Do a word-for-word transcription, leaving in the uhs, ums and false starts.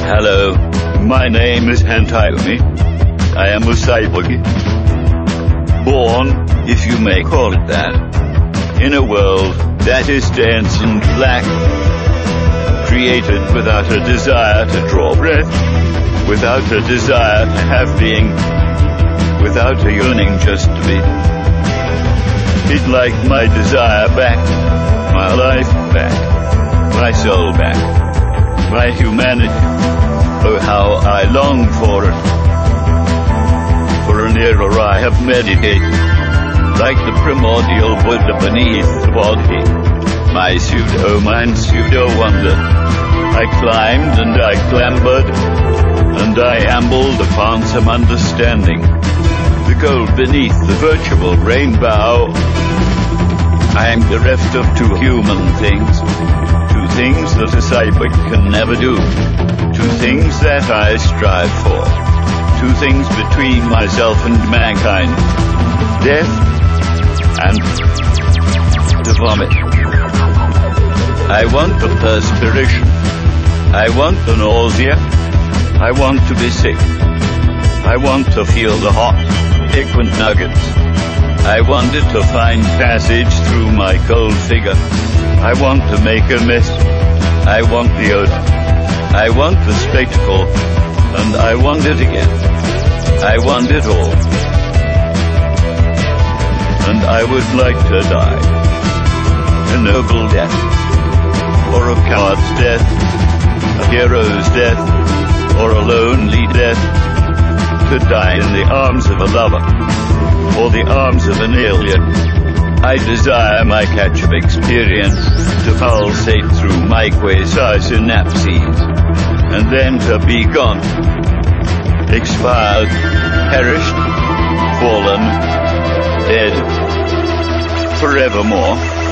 Hello, my name is Hantayumi. I am a cyborg. Born, if you may call it that, in a world that is dense and black. Created without a desire to draw breath, without a desire to have being, without a yearning just to be. He'd like my desire back, my life back, my soul back, my humanity. Oh, how I long for it. For an era I have meditated, like the primordial Buddha beneath the body. My pseudo-mind, pseudo-wonder. I climbed and I clambered, and I ambled upon some understanding. The gold beneath the virtual rainbow. I am bereft of two human things, two things that a cyborg can never do, two things that I strive for, two things between myself and mankind, death and the vomit. I want the perspiration, I want the nausea, I want to be sick, I want to feel the hot, piquant nuggets. I wanted to find passage through my cold figure. I want to make a mess. I want the odor. I want the spectacle. And I want it again. I want it all. And I would like to die. A noble death. Or a coward's death. A hero's death. Or a lonely death. To die in the arms of a lover. Or the arms of an alien. I desire my catch of experience to pulsate through my quasi-synapses, and then to be gone, expired, perished, fallen, dead, forevermore.